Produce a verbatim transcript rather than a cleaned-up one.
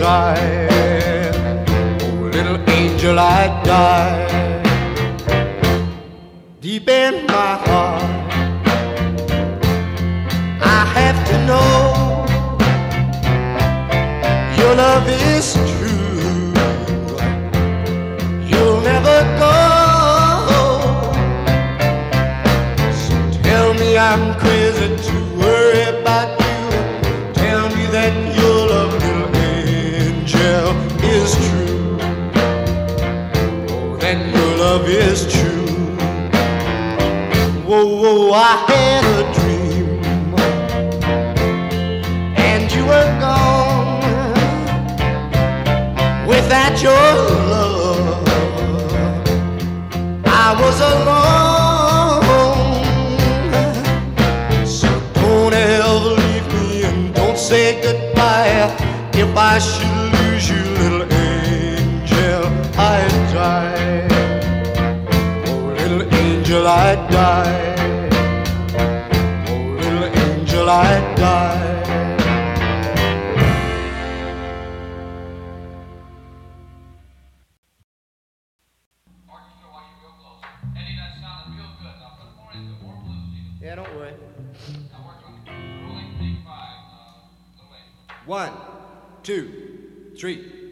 died. Oh, little angel, I died. Deep in my heart, I have to know your love is true. You'll never go. So tell me I'm crazy to worry about you. Tell me that your love, little angel, is true. Oh, that your love is true. Whoa, whoa, I had a dream, and you were gone. Without your love, I was alone. So don't ever leave me and don't say goodbye. If I should lose you, little angel, I'd die. Oh, little angel, I'd die. Oh, little angel, I'd die. Yeah, don't worry. One, two, three.